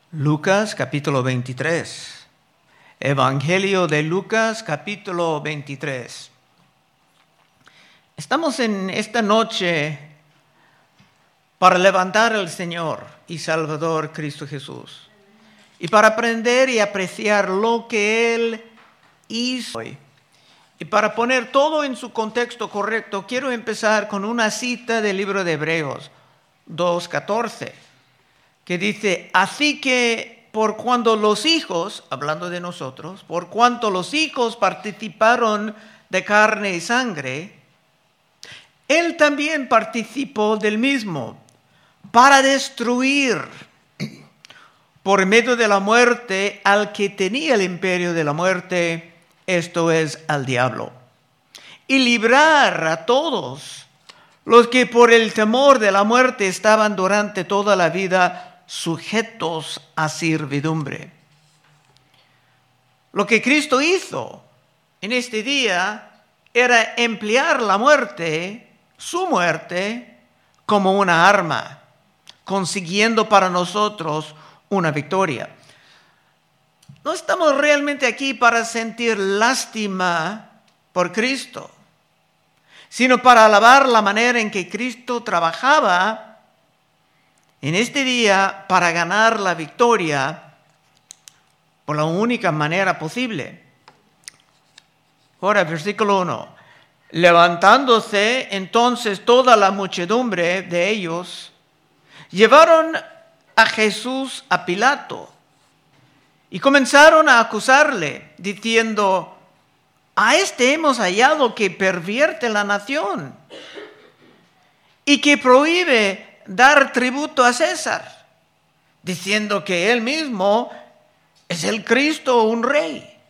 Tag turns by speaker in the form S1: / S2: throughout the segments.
S1: Lucas capítulo 23. Evangelio de Lucas capítulo 23. Estamos en esta noche para levantar al Señor y Salvador Cristo Jesús y para aprender y apreciar lo que Él hizo. Y para poner todo en su contexto correcto, quiero empezar con una cita del libro de Hebreos 2:14. Que dice, así que por cuanto los hijos, hablando de nosotros, por cuanto los hijos participaron de carne y sangre, Él también participó del mismo, para destruir por medio de la muerte al que tenía el imperio de la muerte, esto es, al diablo, y librar a todos los que por el temor de la muerte estaban durante toda la vida sujetos a servidumbre. Lo que Cristo hizo en este día era emplear la muerte, su muerte, como una arma, consiguiendo para nosotros una victoria. No estamos realmente aquí para sentir lástima por Cristo, sino para alabar la manera en que Cristo trabajaba en este día para ganar la victoria por la única manera posible. Ahora, versículo 1. Levantándose entonces toda la muchedumbre de ellos, llevaron a Jesús a Pilato y comenzaron a acusarle, diciendo, a este hemos hallado que pervierte la nación y que prohíbe dar tributo a César, diciendo que él mismo es el Cristo, un rey.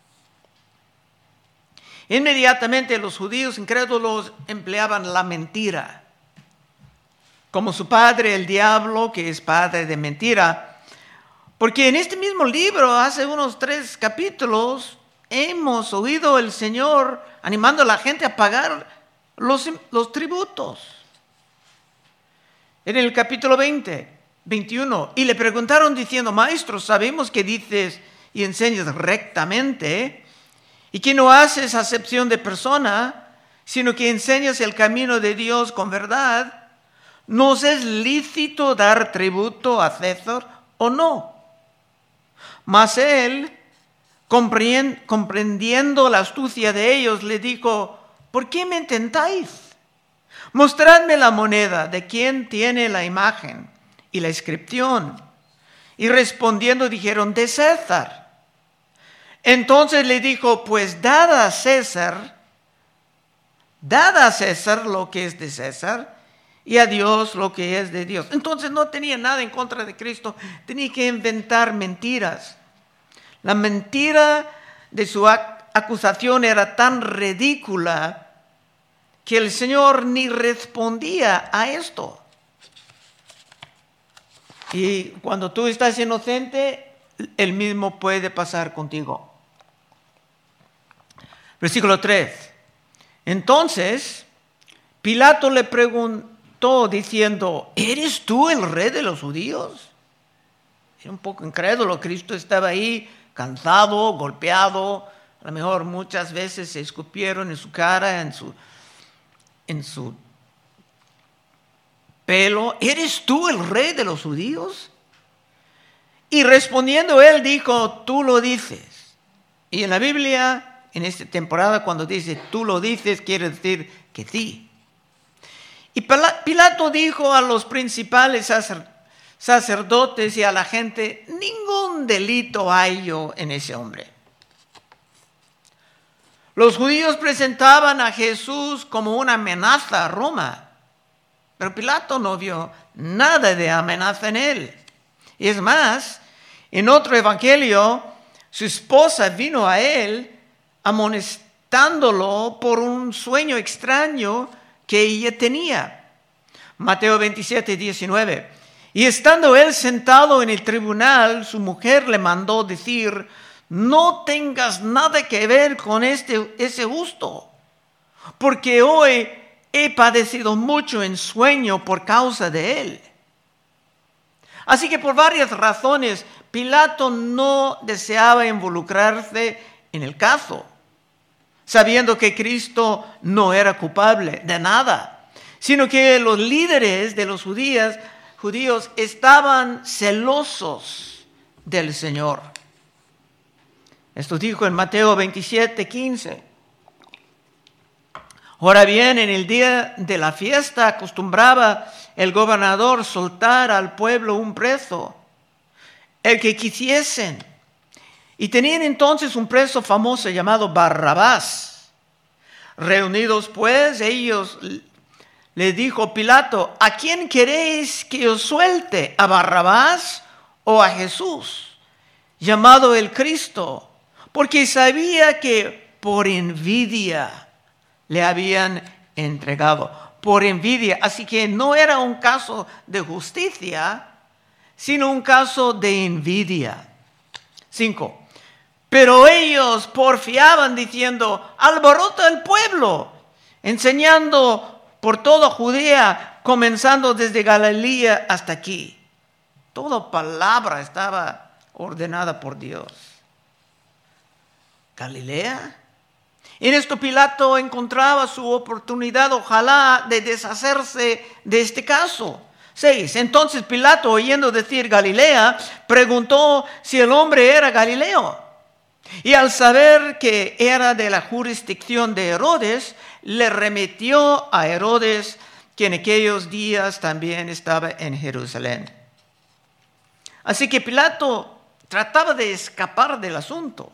S1: Inmediatamente los judíos incrédulos empleaban la mentira, como su padre el diablo, que es padre de mentira, porque en este mismo libro, hace unos 3 capítulos, hemos oído el Señor animando a la gente a pagar los tributos. En el capítulo 21, y le preguntaron diciendo, maestro, sabemos que dices y enseñas rectamente, y que no haces acepción de persona, sino que enseñas el camino de Dios con verdad. ¿Nos es lícito dar tributo a César o no? Mas él, comprendiendo la astucia de ellos, le dijo, ¿por qué me tentáis? Mostradme la moneda de quien tiene la imagen y la inscripción. Y respondiendo dijeron, de César. Entonces le dijo, pues dad a César lo que es de César y a Dios lo que es de Dios. Entonces no tenía nada en contra de Cristo, tenía que inventar mentiras. La mentira de su acusación era tan ridícula que el Señor ni respondía a esto. Y cuando tú estás inocente, el mismo puede pasar contigo. Versículo 3. Entonces, Pilato le preguntó diciendo, ¿eres tú el rey de los judíos? Era un poco incrédulo. Cristo estaba ahí cansado, golpeado. A lo mejor muchas veces se escupieron en su cara, en su pelo, ¿eres tú el rey de los judíos? Y respondiendo él dijo, tú lo dices. Y en la Biblia, en esta temporada, cuando dice tú lo dices, quiere decir que sí. Y Pilato dijo a los principales sacerdotes y a la gente, ningún delito hallo en ese hombre. Los judíos presentaban a Jesús como una amenaza a Roma, pero Pilato no vio nada de amenaza en él. Y es más, en otro evangelio, su esposa vino a él amonestándolo por un sueño extraño que ella tenía. Mateo 27:19. Y estando él sentado en el tribunal, su mujer le mandó decir, no tengas nada que ver con ese justo, porque hoy he padecido mucho en sueño por causa de él. Así que por varias razones, Pilato no deseaba involucrarse en el caso, sabiendo que Cristo no era culpable de nada, sino que los líderes de los judíos estaban celosos del Señor. Esto dijo en Mateo 27:15. Ahora bien, en el día de la fiesta acostumbraba el gobernador soltar al pueblo un preso, el que quisiesen. Y tenían entonces un preso famoso llamado Barrabás. Reunidos pues, ellos le dijo Pilato: ¿a quién queréis que os suelte? ¿A Barrabás o a Jesús, llamado el Cristo? Porque sabía que por envidia le habían entregado. Por envidia. Así que no era un caso de justicia, sino un caso de envidia. 5. Pero ellos porfiaban diciendo: alborota el pueblo, enseñando por toda Judea, comenzando desde Galilea hasta aquí. Toda palabra estaba ordenada por Dios. ¿Galilea? En esto Pilato encontraba su oportunidad, ojalá, de deshacerse de este caso. 6. Entonces Pilato, oyendo decir Galilea, preguntó si el hombre era Galileo. Y al saber que era de la jurisdicción de Herodes, le remitió a Herodes, que en aquellos días también estaba en Jerusalén. Así que Pilato trataba de escapar del asunto.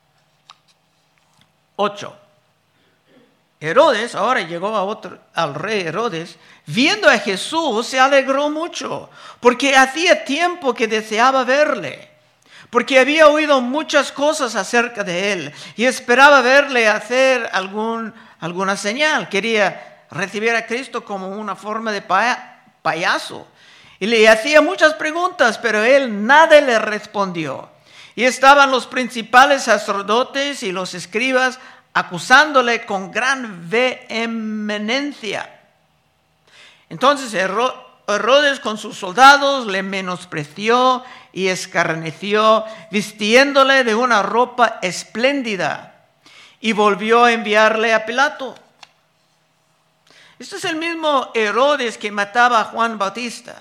S1: 8. Herodes, ahora llegó al rey Herodes, viendo a Jesús, se alegró mucho, porque hacía tiempo que deseaba verle, porque había oído muchas cosas acerca de él y esperaba verle hacer alguna señal. Quería recibir a Cristo como una forma de payaso. Y le hacía muchas preguntas, pero él nada le respondió. Y estaban los principales sacerdotes y los escribas acusándole con gran vehemencia. Entonces Herodes con sus soldados le menospreció y escarneció, vistiéndole de una ropa espléndida, y volvió a enviarle a Pilato. Este es el mismo Herodes que mataba a Juan Bautista.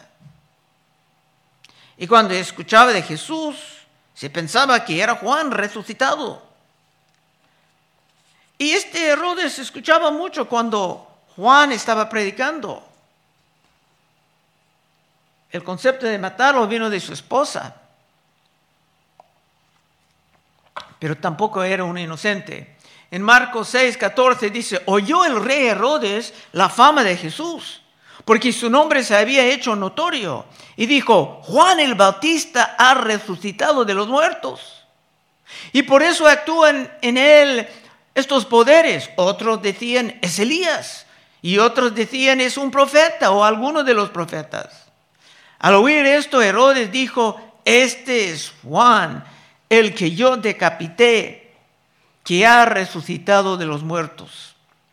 S1: Y cuando escuchaba de Jesús, se pensaba que era Juan resucitado. Y este Herodes escuchaba mucho cuando Juan estaba predicando. El concepto de matarlo vino de su esposa, pero tampoco era un inocente. En Marcos 6:14 dice: oyó el rey Herodes la fama de Jesús, porque su nombre se había hecho notorio, y dijo: Juan el Bautista ha resucitado de los muertos, y por eso actúan en él estos poderes. Otros decían: es Elías, y otros decían: es un profeta o alguno de los profetas. Al oír esto, Herodes dijo: este es Juan, el que yo decapité, que ha resucitado de los muertos.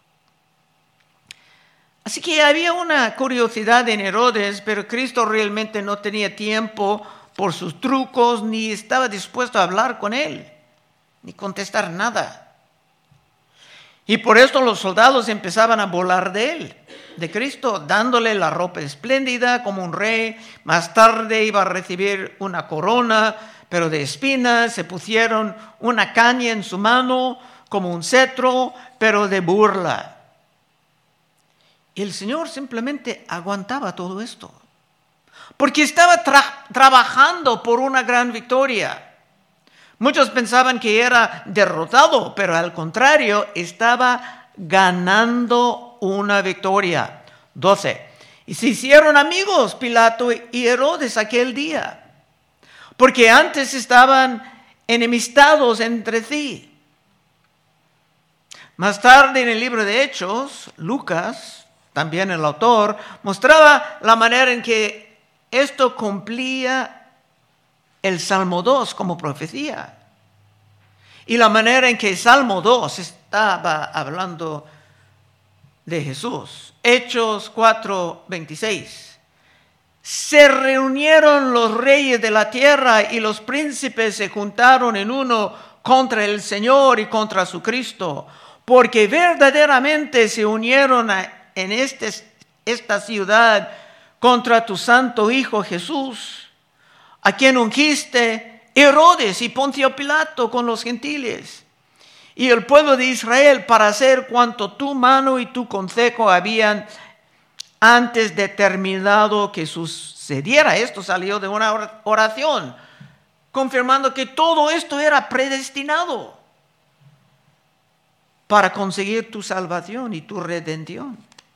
S1: Así que había una curiosidad en Herodes, pero Cristo realmente no tenía tiempo por sus trucos, ni estaba dispuesto a hablar con él, ni contestar nada. Y por esto los soldados empezaban a burlar de él, de Cristo, dándole la ropa espléndida como un rey. Más tarde iba a recibir una corona, pero de espinas. Se pusieron una caña en su mano como un cetro, pero de burla. Y el Señor simplemente aguantaba todo esto, porque estaba trabajando por una gran victoria. Muchos pensaban que era derrotado, pero al contrario, estaba ganando una victoria. 12. Y se hicieron amigos Pilato y Herodes aquel día, porque antes estaban enemistados entre sí. Más tarde en el libro de Hechos, Lucas, también el autor, mostraba la manera en que esto cumplía el Salmo 2 como profecía. Y la manera en que el Salmo 2 estaba hablando de Jesús. Hechos 4:26. se reunieron los reyes de la tierra y los príncipes se juntaron en uno contra el Señor y contra su Cristo, porque verdaderamente se unieron en esta ciudad contra tu santo Hijo Jesús, a quien ungiste Herodes y Poncio Pilato con los gentiles y el pueblo de Israel para hacer cuanto tu mano y tu consejo habían antes determinado que sucediera. Esto salió de una oración, confirmando que todo esto era predestinado para conseguir tu salvación y tu redención.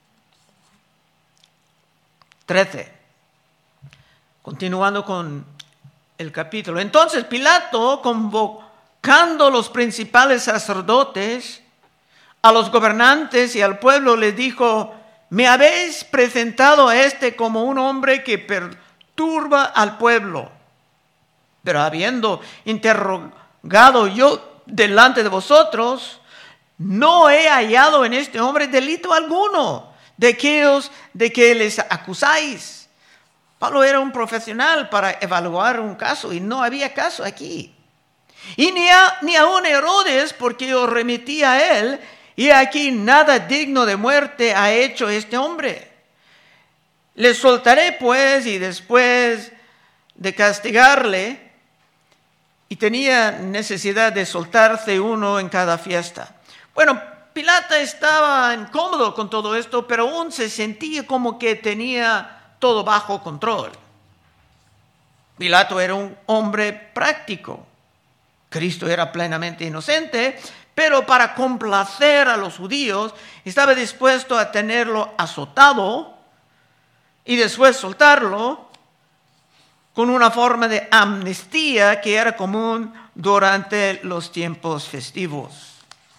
S1: 13. Continuando con el capítulo. Entonces Pilato, convocando a los principales sacerdotes, a los gobernantes y al pueblo, les dijo: me habéis presentado a este como un hombre que perturba al pueblo. Pero habiendo interrogado yo delante de vosotros, no he hallado en este hombre delito alguno de aquellos de que les acusáis. Pablo era un profesional para evaluar un caso y no había caso aquí. Y ni aun Herodes, porque yo remití a él, y aquí nada digno de muerte ha hecho este hombre. Le soltaré pues, y después de castigarle, y tenía necesidad de soltarse uno en cada fiesta. Bueno, Pilato estaba incómodo con todo esto, pero aún se sentía como que tenía todo bajo control. Pilato era un hombre práctico. Cristo era plenamente inocente, pero para complacer a los judíos estaba dispuesto a tenerlo azotado y después soltarlo con una forma de amnistía que era común durante los tiempos festivos.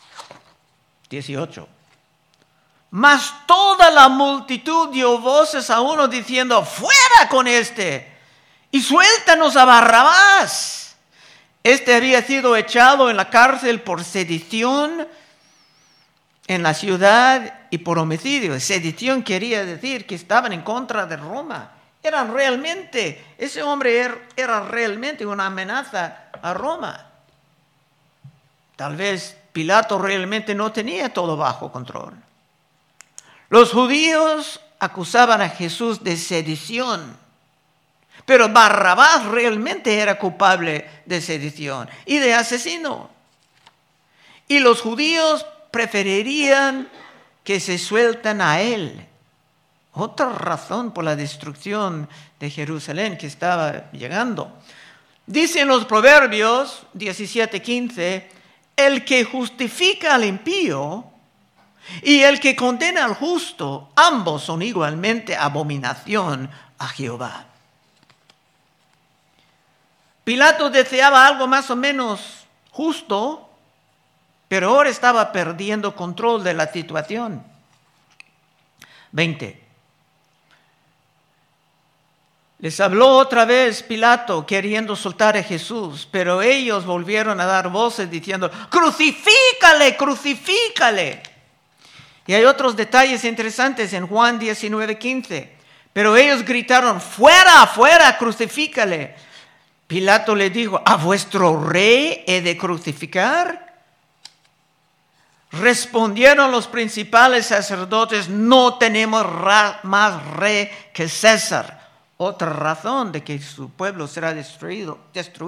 S1: 18. Mas toda la multitud dio voces a uno diciendo: fuera con este y suéltanos a Barrabás. Este había sido echado en la cárcel por sedición en la ciudad y por homicidio. Sedición quería decir que estaban en contra de Roma. Ese hombre era realmente una amenaza a Roma. Tal vez Pilato realmente no tenía todo bajo control. Los judíos acusaban a Jesús de sedición, pero Barrabás realmente era culpable de sedición y de asesino. Y los judíos preferirían que se sueltan a él. Otra razón por la destrucción de Jerusalén que estaba llegando. Dicen los Proverbios 17:15, el que justifica al impío y el que condena al justo, ambos son igualmente abominación a Jehová. Pilato deseaba algo más o menos justo, pero ahora estaba perdiendo control de la situación. 20. Les habló otra vez Pilato queriendo soltar a Jesús, pero ellos volvieron a dar voces diciendo: ¡crucifícale, crucifícale! Y hay otros detalles interesantes en Juan 19:15. Pero ellos gritaron: ¡fuera, fuera, crucifícale! Pilato le dijo: ¿a vuestro rey he de crucificar? Respondieron los principales sacerdotes: no tenemos más rey que César. Otra razón de que su pueblo será destruido.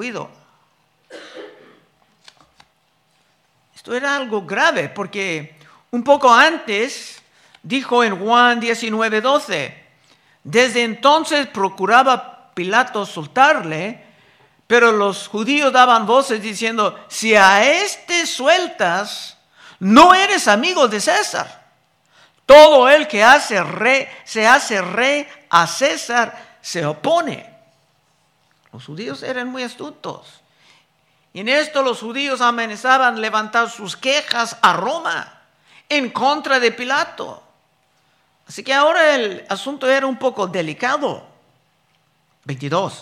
S1: Esto era algo grave porque un poco antes dijo en Juan 19:12, desde entonces procuraba Pilato soltarle, pero los judíos daban voces diciendo: si a este sueltas, no eres amigo de César. Todo el que se hace rey a César se opone. Los judíos eran muy astutos. Y en esto los judíos amenazaban levantar sus quejas a Roma en contra de Pilato. Así que ahora el asunto era un poco delicado. 22.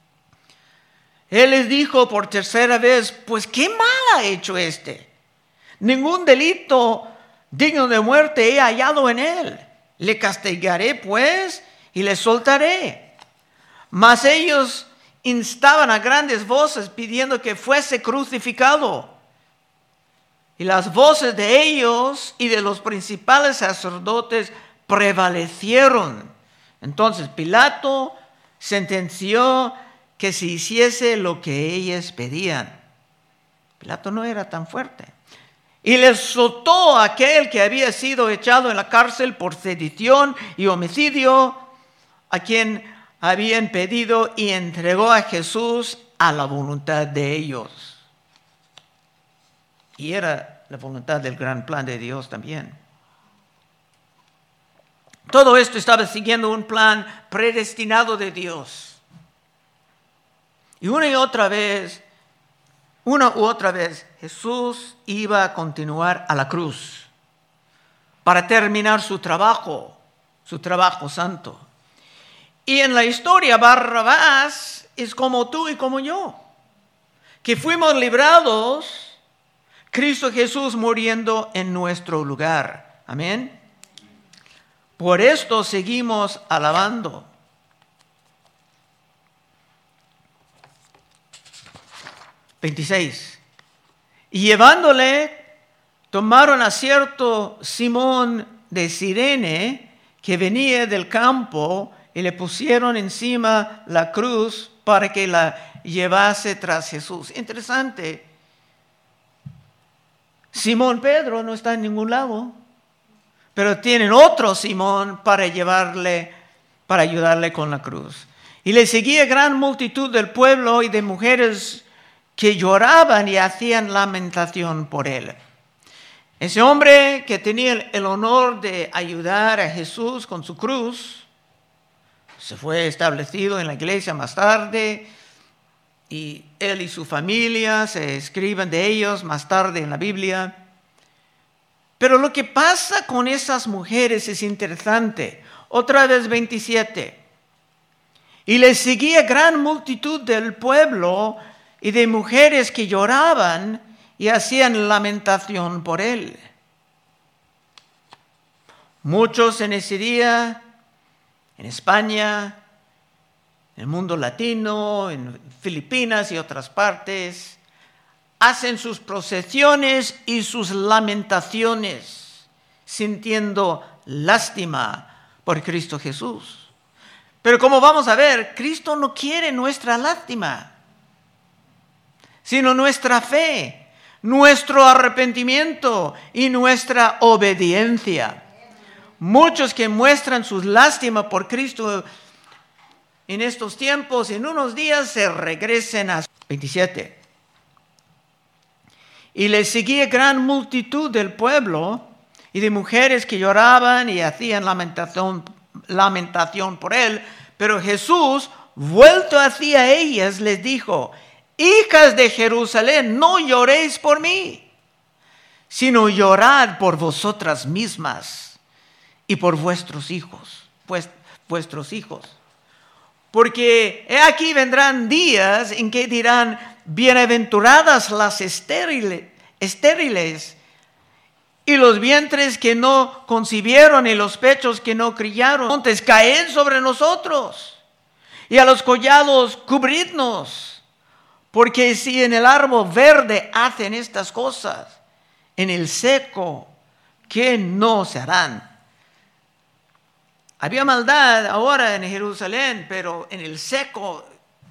S1: Él les dijo por tercera vez: pues qué mal ha hecho este. Ningún delito digno de muerte he hallado en él. Le castigaré pues y le soltaré. Mas ellos instaban a grandes voces pidiendo que fuese crucificado. Y las voces de ellos y de los principales sacerdotes prevalecieron. Entonces Pilato sentenció que se hiciese lo que ellos pedían. Pilato no era tan fuerte. Y les soltó a aquel que había sido echado en la cárcel por sedición y homicidio, a quien habían pedido, y entregó a Jesús a la voluntad de ellos. Y era la voluntad del gran plan de Dios también. Todo esto estaba siguiendo un plan predestinado de Dios. Y una u otra vez, Jesús iba a continuar a la cruz para terminar su trabajo santo. Y en la historia, Barrabás es como tú y como yo, que fuimos librados, Cristo Jesús muriendo en nuestro lugar. Amén. Por esto seguimos alabando. (26) Y llevándole, tomaron a cierto Simón de Cirene, que venía del campo, y le pusieron encima la cruz para que la llevase tras Jesús. Interesante. Simón Pedro no está en ningún lado, pero tienen otro Simón para ayudarle con la cruz. Y le seguía gran multitud del pueblo y de mujeres que lloraban y hacían lamentación por él. Ese hombre que tenía el honor de ayudar a Jesús con su cruz, se fue establecido en la iglesia más tarde, y él y su familia se escriben de ellos más tarde en la Biblia. Pero lo que pasa con esas mujeres es interesante. Otra vez 27. Y le seguía gran multitud del pueblo y de mujeres que lloraban y hacían lamentación por él. Muchos en ese día, en España, en el mundo latino, en Filipinas y otras partes, hacen sus procesiones y sus lamentaciones, sintiendo lástima por Cristo Jesús. Pero como vamos a ver, Cristo no quiere nuestra lástima, sino nuestra fe, nuestro arrepentimiento y nuestra obediencia. Muchos que muestran su lástima por Cristo en estos tiempos, en unos días se regresen a 27. Y le seguía gran multitud del pueblo y de mujeres que lloraban y hacían lamentación por él. Pero Jesús, vuelto hacia ellas, les dijo: hijas de Jerusalén, no lloréis por mí, sino llorad por vosotras mismas y por vuestros hijos. Porque he aquí vendrán días en que dirán: bienaventuradas las estériles, y los vientres que no concibieron y los pechos que no criaron. Montes, caed sobre nosotros, y a los collados cubridnos. Porque si en el árbol verde hacen estas cosas, en el seco, ¿qué no se harán? Había maldad ahora en Jerusalén, pero en el seco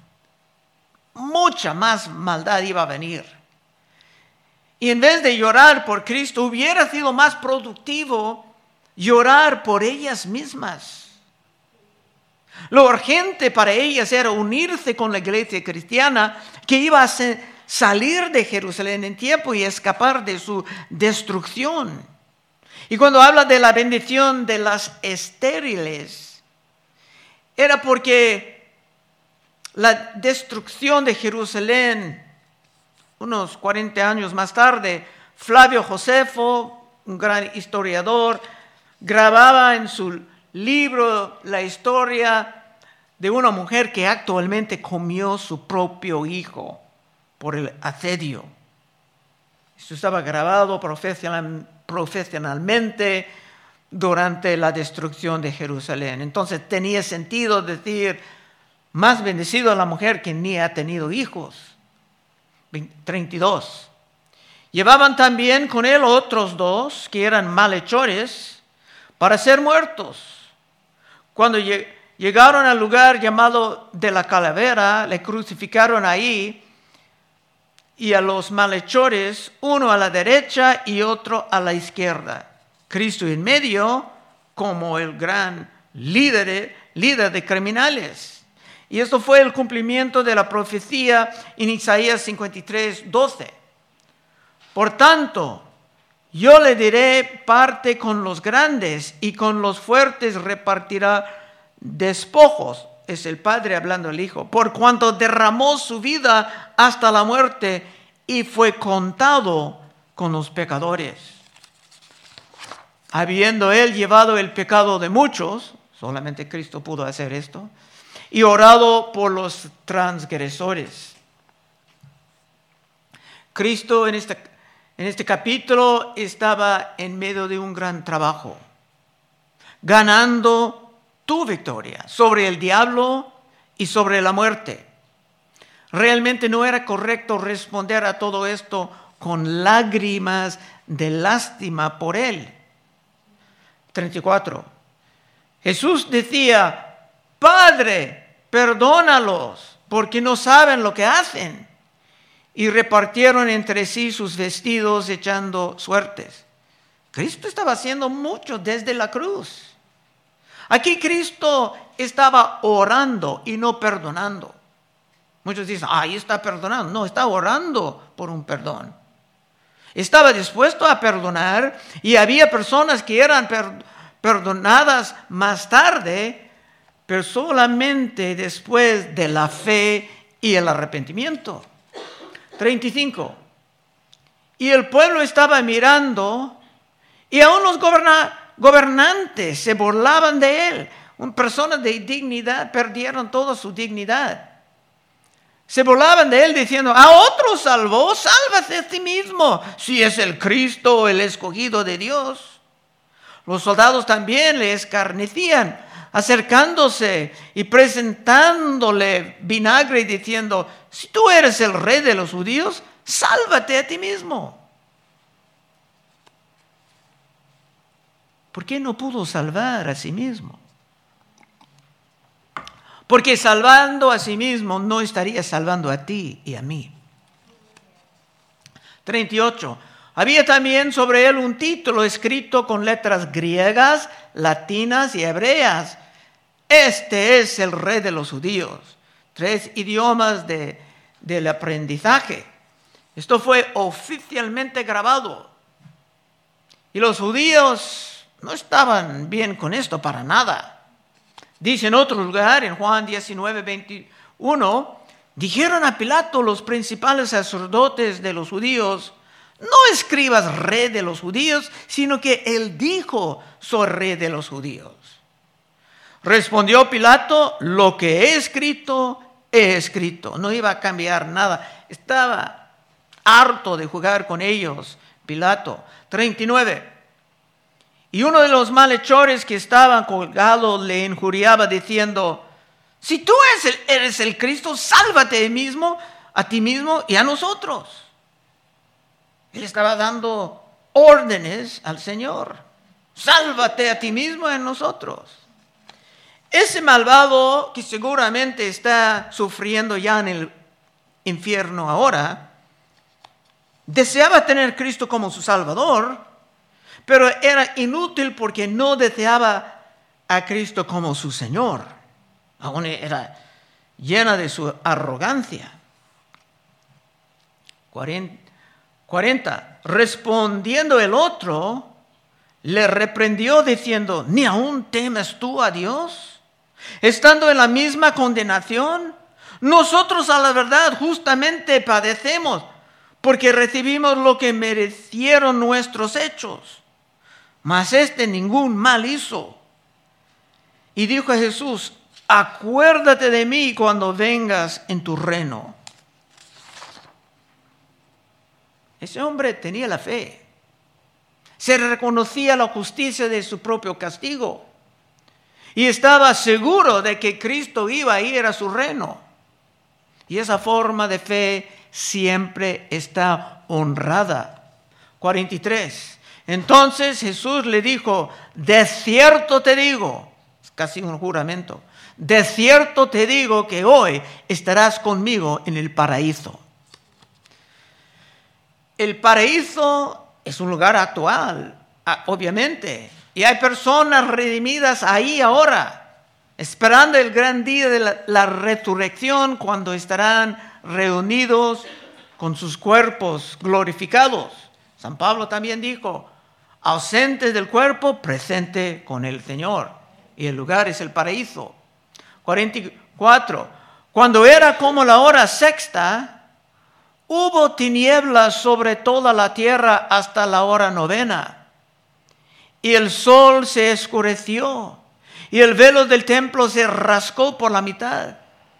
S1: mucha más maldad iba a venir. Y en vez de llorar por Cristo, hubiera sido más productivo llorar por ellas mismas. Lo urgente para ellas era unirse con la iglesia cristiana que iba a salir de Jerusalén en tiempo y escapar de su destrucción. Y cuando habla de la bendición de las estériles, era porque la destrucción de Jerusalén, unos 40 años más tarde, Flavio Josefo, un gran historiador, grababa en su libro la historia de una mujer que actualmente comió su propio hijo por el asedio. Esto estaba grabado profesionalmente durante la destrucción de Jerusalén. Entonces tenía sentido decir: Más bendecido a la mujer que ni ha tenido hijos. 32. Llevaban también con él otros 2 que eran malhechores para ser muertos. Cuando llegaron al lugar llamado de la calavera, le crucificaron ahí, y a los malhechores, uno a la derecha y otro a la izquierda. Cristo en medio como el gran líder de criminales. Y esto fue el cumplimiento de la profecía en Isaías 53:12. Por tanto, yo le diré parte con los grandes y con los fuertes repartirá despojos. Es el Padre hablando al Hijo. Por cuanto derramó su vida hasta la muerte y fue contado con los pecadores. Habiendo él llevado el pecado de muchos, solamente Cristo pudo hacer esto, y orado por los transgresores. Cristo en este capítulo estaba en medio de un gran trabajo, ganando tu victoria sobre el diablo y sobre la muerte. Realmente no era correcto responder a todo esto con lágrimas de lástima por él. 34. Jesús decía: Padre, perdónalos, porque no saben lo que hacen. Y repartieron entre sí sus vestidos echando suertes. Cristo estaba haciendo mucho desde la cruz. Aquí Cristo estaba orando y no perdonando. Muchos dicen, ahí está perdonando. No, está orando por un perdón. Estaba dispuesto a perdonar y había personas que eran perdonadas más tarde, pero solamente después de la fe y el arrepentimiento. 35. Y el pueblo estaba mirando y aún los gobernantes se burlaban de él. Personas de dignidad perdieron toda su dignidad. Se burlaban de él diciendo: a otro salvó, sálvate a ti mismo, si es el Cristo, el escogido de Dios. Los soldados también le escarnecían, acercándose y presentándole vinagre y diciendo: si tú eres el rey de los judíos, sálvate a ti mismo. ¿Por qué no pudo salvar a sí mismo? Porque salvando a sí mismo no estaría salvando a ti y a mí. 38. Había también sobre él un título escrito con letras griegas, latinas y hebreas. Este es el rey de los judíos. 3 idiomas del aprendizaje. Esto fue oficialmente grabado. Y los judíos no estaban bien con esto para nada. Dice en otro lugar, en Juan 19:21, dijeron a Pilato los principales sacerdotes de los judíos: no escribas rey de los judíos, sino que él dijo: soy rey de los judíos. Respondió Pilato: lo que he escrito, he escrito. No iba a cambiar nada. Estaba harto de jugar con ellos, Pilato. 39. Y uno de los malhechores que estaban colgados le injuriaba diciendo: si tú eres el Cristo, sálvate a ti mismo y a nosotros. Él estaba dando órdenes al Señor: sálvate a ti mismo y a nosotros. Ese malvado que seguramente está sufriendo ya en el infierno ahora, deseaba tener a Cristo como su Salvador, pero era inútil porque no deseaba a Cristo como su Señor. Aún era llena de su arrogancia. 40. Respondiendo el otro, le reprendió diciendo: ¿ni aún temes tú a Dios, estando en la misma condenación? Nosotros a la verdad justamente padecemos, porque recibimos lo que merecieron nuestros hechos. Mas ningún mal hizo. Y dijo a Jesús: acuérdate de mí cuando vengas en tu reino. Ese hombre tenía la fe. Se reconocía la justicia de su propio castigo. y estaba seguro de que Cristo iba a ir a su reino. Y esa forma de fe siempre está honrada. 43. Entonces Jesús le dijo: de cierto te digo, es casi un juramento, de cierto te digo que hoy estarás conmigo en el paraíso. El paraíso es un lugar actual, obviamente, y hay personas redimidas ahí ahora, esperando el gran día de la resurrección, cuando estarán reunidos con sus cuerpos glorificados. San Pablo también dijo: ausentes del cuerpo, presente con el Señor. Y el lugar es el paraíso. 44. Cuando era como la hora sexta, hubo tinieblas sobre toda la tierra hasta la hora novena. Y el sol se oscureció, y el velo del templo se rasgó por la mitad.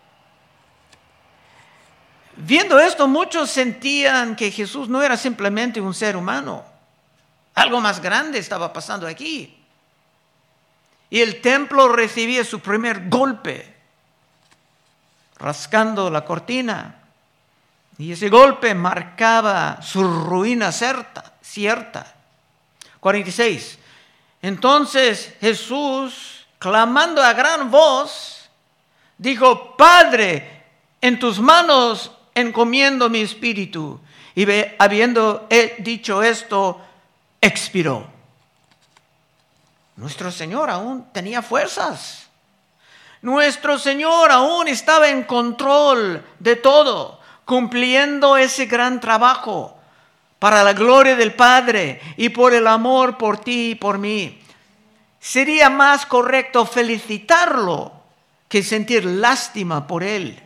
S1: Viendo esto, muchos sentían que Jesús no era simplemente un ser humano. Algo más grande estaba pasando aquí. Y el templo recibía su primer golpe, rascando la cortina. Y ese golpe marcaba su ruina cierta. 46. Entonces Jesús, clamando a gran voz, dijo: Padre, en tus manos encomiendo mi espíritu. Y habiendo dicho esto, expiró. Nuestro Señor aún tenía fuerzas. Nuestro Señor aún estaba en control de todo, cumpliendo ese gran trabajo para la gloria del Padre y por el amor por ti y por mí. Sería más correcto felicitarlo que sentir lástima por Él.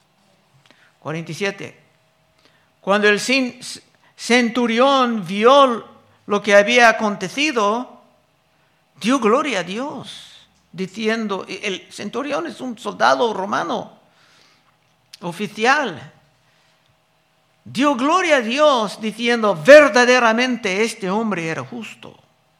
S1: 47. Cuando el centurión vio lo que había acontecido, dio gloria a Dios, diciendo, el centurión es un soldado romano, oficial, dio gloria a Dios diciendo: verdaderamente este hombre era justo.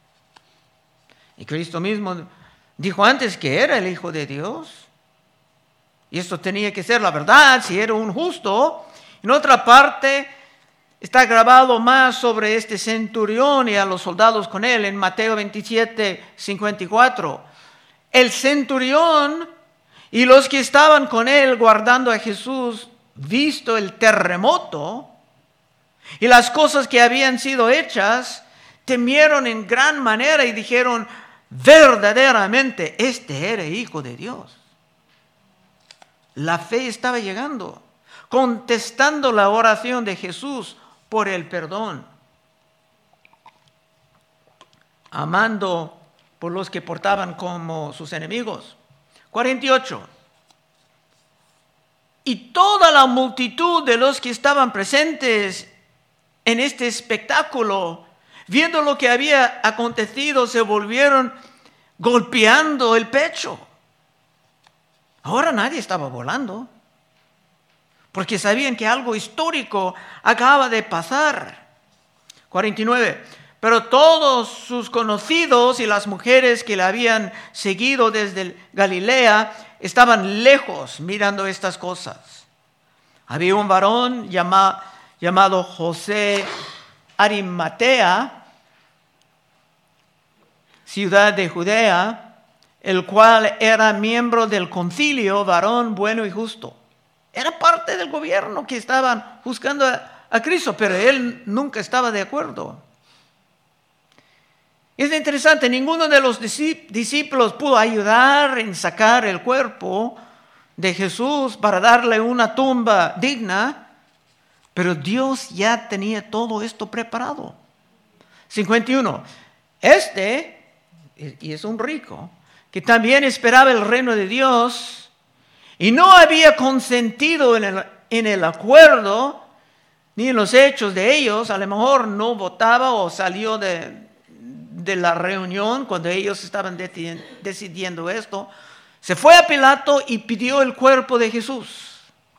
S1: Y Cristo mismo dijo antes que era el Hijo de Dios. Y esto tenía que ser la verdad si era un justo. En otra parte está grabado más sobre este centurión y a los soldados con él en Mateo 27, 54. El centurión y los que estaban con él guardando a Jesús, visto el terremoto y las cosas que habían sido hechas, temieron en gran manera y dijeron: verdaderamente este era Hijo de Dios. La fe estaba llegando, contestando la oración de Jesús por el perdón, amando por los que portaban como sus enemigos. 48. Y toda la multitud de los que estaban presentes en este espectáculo, viendo lo que había acontecido, se volvieron golpeando el pecho. Ahora nadie estaba volando, porque sabían que algo histórico acaba de pasar. 49. Pero todos sus conocidos y las mujeres que le habían seguido desde Galilea estaban lejos mirando estas cosas. Había un varón llamado José Arimatea, ciudad de Judea, el cual era miembro del concilio, varón bueno y justo. Era parte del gobierno que estaban buscando a Cristo, pero él nunca estaba de acuerdo. Es interesante, ninguno de los discípulos pudo ayudar en sacar el cuerpo de Jesús para darle una tumba digna, pero Dios ya tenía todo esto preparado. 51. Y es un rico, que también esperaba el reino de Dios y no había consentido en el acuerdo ni en los hechos de ellos. A lo mejor no votaba o salió de la reunión cuando ellos estaban decidiendo esto. Se fue a Pilato y pidió el cuerpo de Jesús.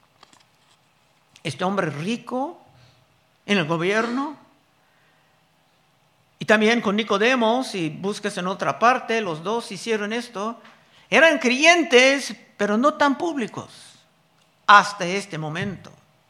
S1: Este hombre rico en el gobierno, y también con Nicodemo, si buscas en otra parte, los dos hicieron esto. eran creyentes, pero no tan públicos hasta este momento.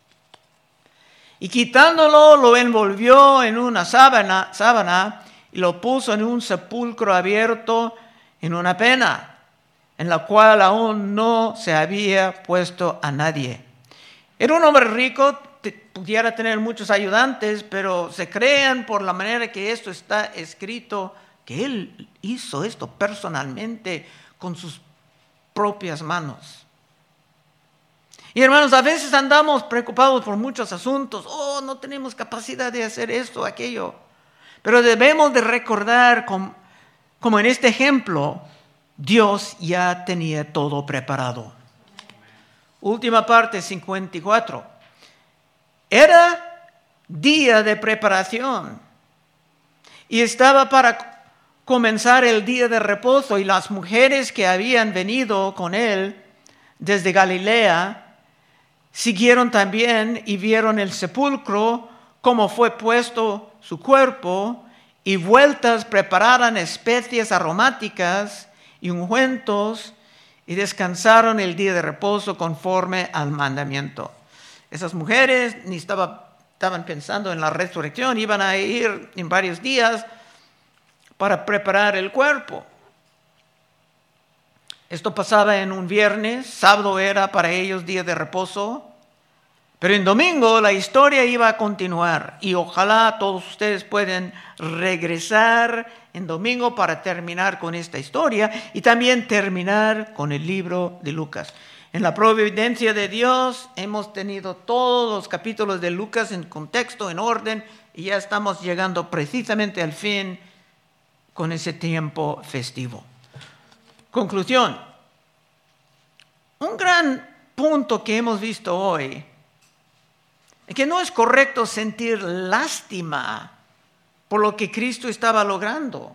S1: Y quitándolo, lo envolvió en una sábana y lo puso en un sepulcro abierto en una pena, en la cual aún no se había puesto a nadie. Era un hombre rico, pudiera tener muchos ayudantes, pero se creen por la manera que esto está escrito, que él hizo esto personalmente con sus propias manos. Y hermanos, a veces andamos preocupados por muchos asuntos. No tenemos capacidad de hacer esto, aquello. Pero debemos de recordar, como en este ejemplo, Dios ya tenía todo preparado. Última parte, 54. Era día de preparación y estaba para comenzar el día de reposo, y las mujeres que habían venido con él desde Galilea siguieron también y vieron el sepulcro, cómo fue puesto su cuerpo, y vueltas prepararon especies aromáticas y ungüentos, y descansaron el día de reposo conforme al mandamiento. Esas mujeres ni estaban pensando en la resurrección, iban a ir en varios días para preparar el cuerpo. Esto pasaba en un viernes, sábado era para ellos día de reposo, pero en domingo la historia iba a continuar, y ojalá todos ustedes puedan regresar en domingo para terminar con esta historia y también terminar con el libro de Lucas. En la providencia de Dios hemos tenido todos los capítulos de Lucas en contexto, en orden, y ya estamos llegando precisamente al fin con ese tiempo festivo. Conclusión. Un gran punto que hemos visto hoy es que no es correcto sentir lástima por lo que Cristo estaba logrando.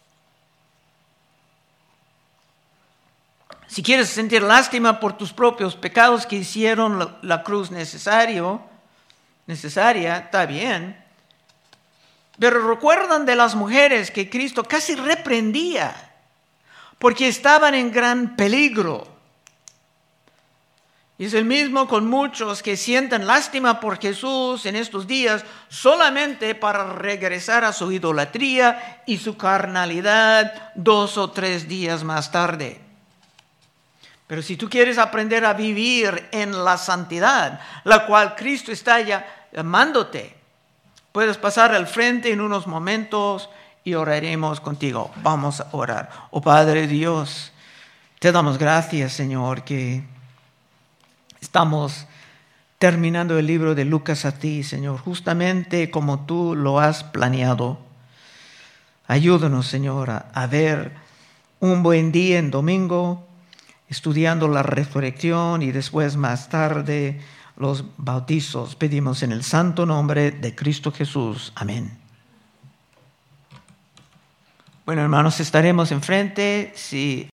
S1: Si quieres sentir lástima por tus propios pecados que hicieron la cruz necesaria, está bien. Pero recuerdan de las mujeres que Cristo casi reprendía porque estaban en gran peligro. Y es el mismo con muchos que sienten lástima por Jesús en estos días solamente para regresar a su idolatría y su carnalidad 2 o 3 días más tarde. Pero si tú quieres aprender a vivir en la santidad, la cual Cristo está ya llamándote, puedes pasar al frente en unos momentos y oraremos contigo. Vamos a orar. Oh Padre Dios, te damos gracias, Señor, que estamos terminando el libro de Lucas a ti, Señor, justamente como tú lo has planeado. Ayúdanos, Señor, a ver un buen día en domingo, estudiando la resurrección y después más tarde los bautizos. Pedimos en el santo nombre de Cristo Jesús. Amén. Bueno, hermanos, estaremos enfrente. Si